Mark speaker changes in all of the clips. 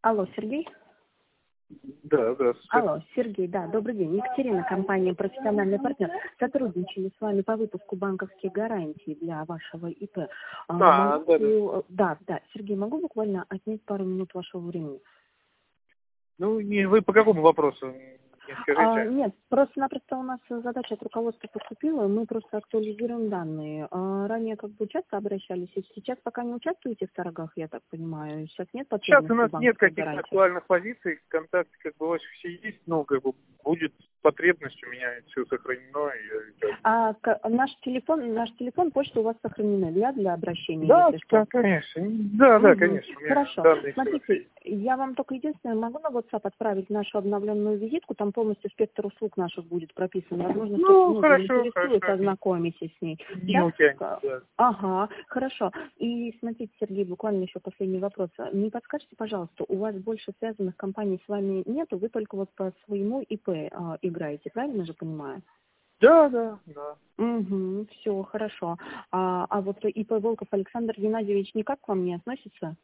Speaker 1: Алло, Сергей?
Speaker 2: Да, здравствуйте.
Speaker 1: Алло, Сергей, да, добрый день. Екатерина, компания «Профессиональный партнер». Сотрудничали с вами по выпуску банковских гарантий для вашего ИП.
Speaker 2: Да.
Speaker 1: Да, Сергей, могу буквально отнять пару минут вашего времени?
Speaker 2: Ну, вы по какому вопросу, не скажите?
Speaker 1: Нет, просто-напросто у нас задача от руководства поступила, мы просто актуализируем данные. Ранее как бы часто обращались, и сейчас пока не участвуете в торгах, я так понимаю, сейчас нет
Speaker 2: Сейчас
Speaker 1: потребности
Speaker 2: у нас
Speaker 1: в
Speaker 2: нет
Speaker 1: банковской
Speaker 2: каких-то
Speaker 1: гарантии?
Speaker 2: актуальных позиций, контакт как бы у вас все есть, но как бы будет потребность, у меня все сохранено.
Speaker 1: Наш телефон, почта у вас сохранена для обращения,
Speaker 2: Да,
Speaker 1: если что?
Speaker 2: конечно. Да,
Speaker 1: Мгм.
Speaker 2: конечно. У меня
Speaker 1: Хорошо.
Speaker 2: данные все
Speaker 1: Смотрите,
Speaker 2: есть.
Speaker 1: я вам только единственное могу на WhatsApp отправить нашу обновленную визитку, там полностью спектр услуг наших будет прописан. Возможно,
Speaker 2: Ну,
Speaker 1: что-то
Speaker 2: хорошо.
Speaker 1: заинтересует, ознакомитесь с ней.
Speaker 2: Не
Speaker 1: Да?
Speaker 2: утянете, да.
Speaker 1: Ага, хорошо. И смотрите, Сергей, буквально еще последний вопрос. Не подскажете, пожалуйста, у вас больше связанных компаний с вами нету, вы только вот по своему ИП играете, правильно же понимаю?
Speaker 2: Да.
Speaker 1: Угу, все, хорошо. А вот ИП Волков Александр Геннадьевич никак к вам не относится?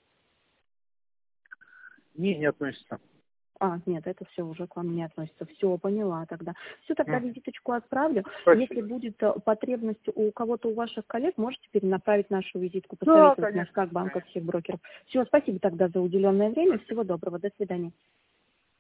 Speaker 2: Не относится.
Speaker 1: Нет, это все уже к вам не относится. Все, поняла тогда. Все, тогда визиточку отправлю. Если
Speaker 2: Спасибо.
Speaker 1: будет потребность у кого-то, у ваших коллег, можете перенаправить нашу визитку,
Speaker 2: Да,
Speaker 1: посоветовать нас
Speaker 2: конечно.
Speaker 1: как банковских брокеров. Все, спасибо тогда за уделенное время. Всего доброго. До свидания.